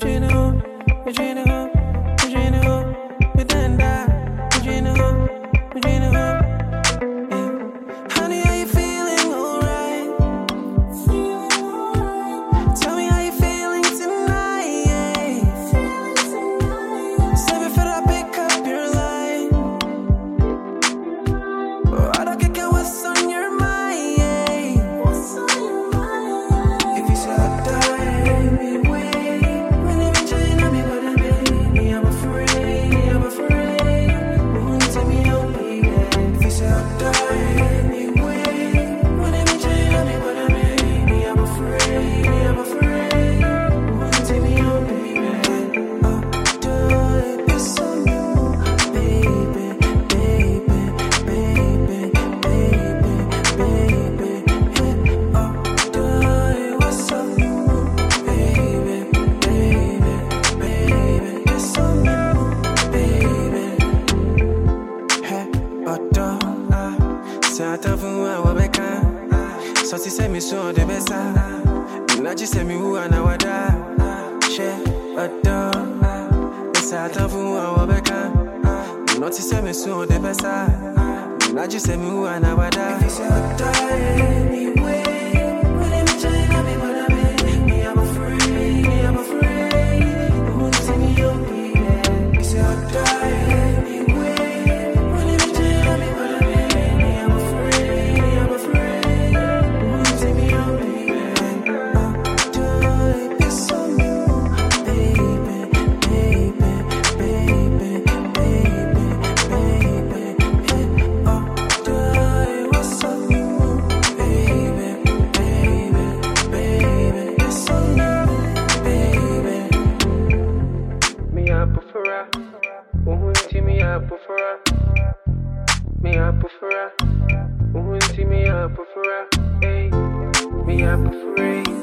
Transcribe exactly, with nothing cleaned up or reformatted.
between the hoop, between the hoop, between the hoop, between the hoop, between the hoop, between the hoop. Yeah. Honey, are you feeling alright? Tell me how you feeling tonight. Yeah. Say before I pick up your line. Oh, I don't get what's on your mind. Yeah. What's on your mind? If you say I die, anyway. When they be trying to me, what I mean, I'm afraid, I'm afraid. Won't take me out, baby. If you say I die, anyway. When they be trying to me, what I mean, I'm afraid, I'm afraid. Won't take me out, baby. Oh, do it, it's on you, baby, baby, baby, baby, baby. Yeah. Oh, do it, what's on you, baby, baby, baby. It's on you, baby. Hey, oh, do, ah. Say I tell you I will be kind. So she say me so the best. Now she say me who I know what I. She, oh, do, ah. Say I tell you I will be kind. Not she say me so the best. Now she say me who I know what I. If you say I die anyway, when they be trying to be what I mean, me I'm afraid, me I'm afraid. You won't see me your baby. You say I die anyway, when they be trying to be what I mean, me I'm afraid, me I'm afraid. You won't see me your baby. Oh, do it, it's on you, baby, baby, baby, baby, baby. Yeah. Oh, do it, what's on you, baby, baby, baby. It's on you, baby. Me I prefer, uhunti me I prefer, me I prefer, uhunti me I prefer, hey, me I prefer.